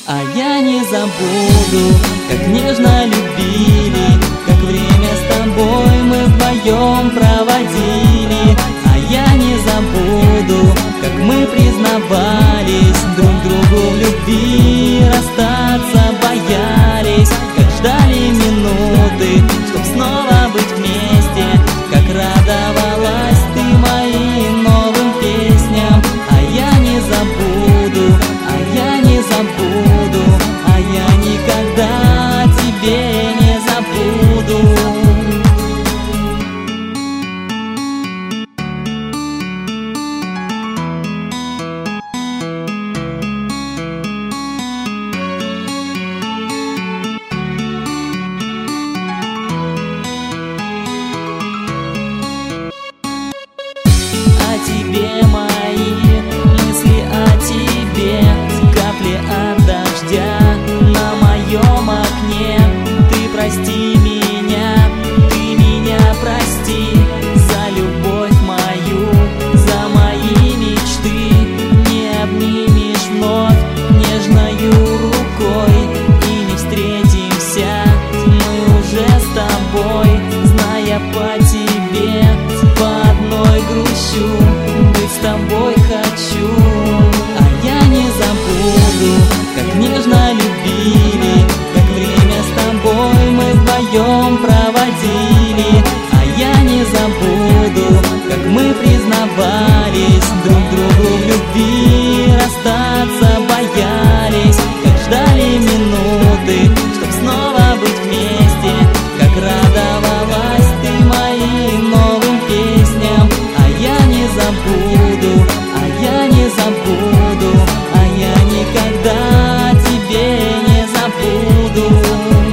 А я не забуду, как нежно любили, как время с тобой мы вдвоем проводили. А я не забуду, как мы признавались друг другу в любви, расстаться боялись, как ждали минуты, чтоб снова быть вместе, как радовалась ты моим новым песням. А я не забуду, а я не забуду, а я никогда тебе не забуду. О тебе мои мысли, о тебе капли от дождя на моем окне. Ты прости меня, ты меня прости за любовь мою, за мои мечты. Не обнимешь вновь нежною рукой и не встретимся мы уже с тобой, зная по тебе, по одной грущу, быть с тобой хочу. А я не забуду, как нежно любили, как время с тобой мы вдвоем проводили. А я не забуду, как мы признавались друг другу в любви, расстаться боялись, как ждали минуты, чтоб снова быть вместе, как радовалась ты моим новым песням. А я не забуду, а я не забуду, а я никогда тебе не забуду.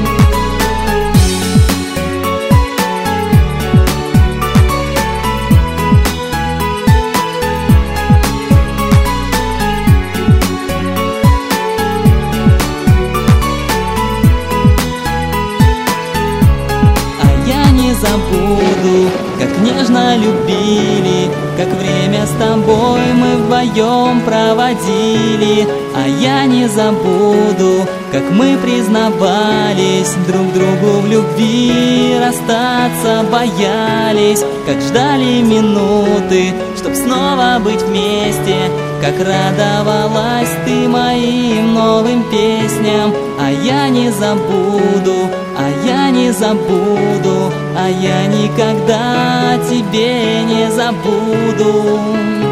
Забуду, как нежно любили, как время с тобой мы вдвоем проводили. А я не забуду, как мы признавались друг другу в любви, расстаться боялись, как ждали минуты, чтоб снова быть вместе, как радовалась ты моим новым песням. А я не забуду, а я не забуду, а я никогда тебе не забуду.